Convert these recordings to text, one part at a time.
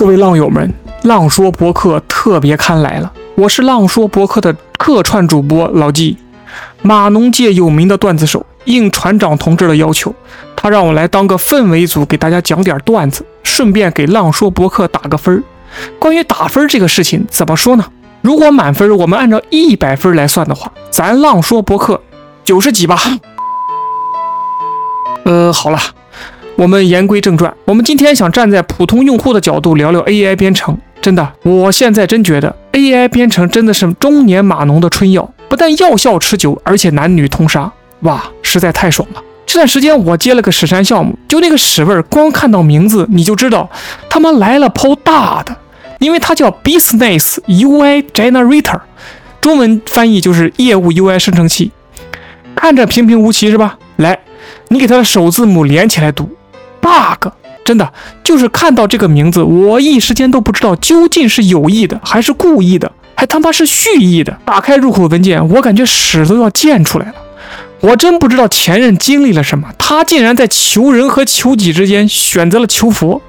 各位浪友们，浪说博客特别刊来了，我是浪说博客的客串主播老纪，码农界有名的段子手，应船长同志的要求，他让我来当个氛围组，给大家讲点段子，顺便给浪说博客打个分。关于打分这个事情怎么说呢？如果满分我们按照100分来算的话，咱浪说博客90几吧。好了，我们言归正传，我们今天想站在普通用户的角度聊聊 AI 编程。真的，我现在真觉得 AI 编程真的是中年码农的春药，不但药效持久，而且男女通杀，哇，实在太爽了。这段时间我接了个史山项目，就那个屎味儿，光看到名字你就知道他们来了抛大的，因为它叫 Business UI Generator， 中文翻译就是业务 UI 生成器。看着平平无奇是吧？来，你给它的首字母连起来读 bug， 真的就是看到这个名字，我一时间都不知道究竟是有意的还是故意的，还他妈是蓄意的。打开入口文件，我感觉屎都要溅出来了。我真不知道前任经历了什么，他竟然在求人和求己之间选择了求佛。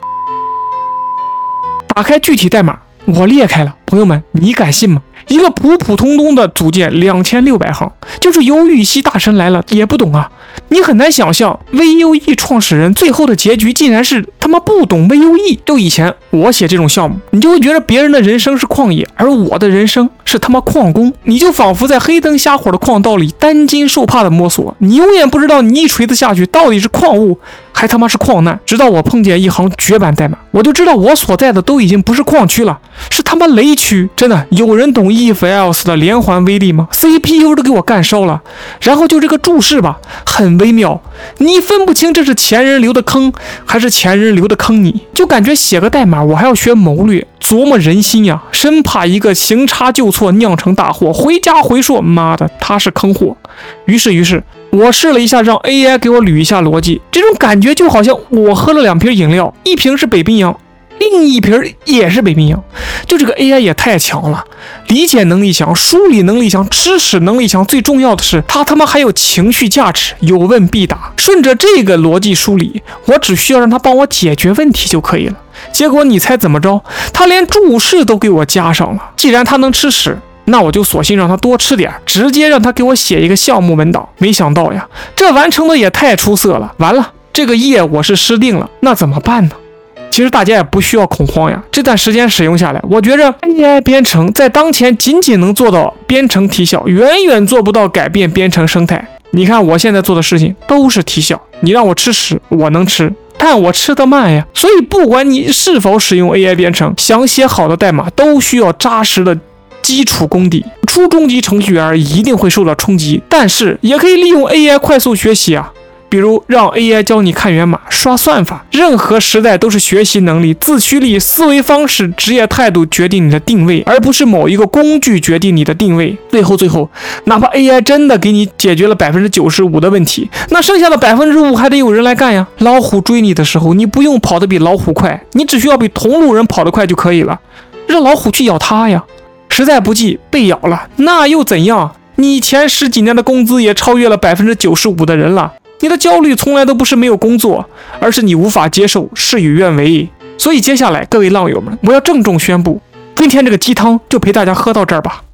打开具体代码，我裂开了，朋友们，你敢信吗？一个普普通通的组件2600行，就是由玉溪大神来了也不懂啊！你很难想象 VUE 创始人最后的结局竟然是他妈不懂 VUE。就以前我写这种项目，你就会觉得别人的人生是旷野，而我的人生是他妈矿工，你就仿佛在黑灯瞎火的矿道里担惊受怕的摸索，你永远不知道你一锤子下去到底是矿物还他妈是矿难。直到我碰见一行绝版代码，我就知道我所在的都已经不是矿区了，是他妈雷区。真的有人懂 if else 的连环威力吗？ CPU 都给我干烧了。然后就这个注释吧，很微妙，你分不清这是前人留的坑还是前人留的坑，你就感觉写个代码我还要学谋略，琢磨人心呀，生怕一个行差就错酿成大祸，回家回说妈的他是坑货。于是我试了一下让 AI 给我捋一下逻辑，这种感觉就好像我喝了2瓶饮料，一瓶是北冰洋，另一瓶也是北冰洋。就这个 AI 也太强了，理解能力强，梳理能力强，知识能力强，最重要的是他妈还有情绪价值，有问必答。顺着这个逻辑梳理，我只需要让他帮我解决问题就可以了。结果你猜怎么着？他连注释都给我加上了。既然他能吃屎，那我就索性让他多吃点，直接让他给我写一个项目文档。没想到呀，这完成的也太出色了。完了，这个页我是失定了，那怎么办呢？其实大家也不需要恐慌呀，这段时间使用下来，我觉着 AI 编程在当前仅能做到编程提效，远远做不到改变编程生态。你看我现在做的事情都是提效，你让我吃屎我能吃，但我吃得慢呀。所以不管你是否使用 AI 编程，想写好的代码都需要扎实的基础功底，初中级程序员一定会受到冲击，但是也可以利用 AI 快速学习啊。比如让 AI 教你看源码、刷算法，任何时代都是学习能力、自驱力、思维方式、职业态度决定你的定位，而不是某一个工具决定你的定位。最后，哪怕 AI 真的给你解决了95%的问题，那剩下的5%还得有人来干呀。老虎追你的时候，你不用跑得比老虎快，你只需要比同路人跑得快就可以了，让老虎去咬它呀。实在不济被咬了，那又怎样？你前10几年的工资也超越了95%的人了。你的焦虑从来都不是没有工作，而是你无法接受，事与愿违。所以接下来各位浪友们，我要郑重宣布，今天这个鸡汤就陪大家喝到这儿吧。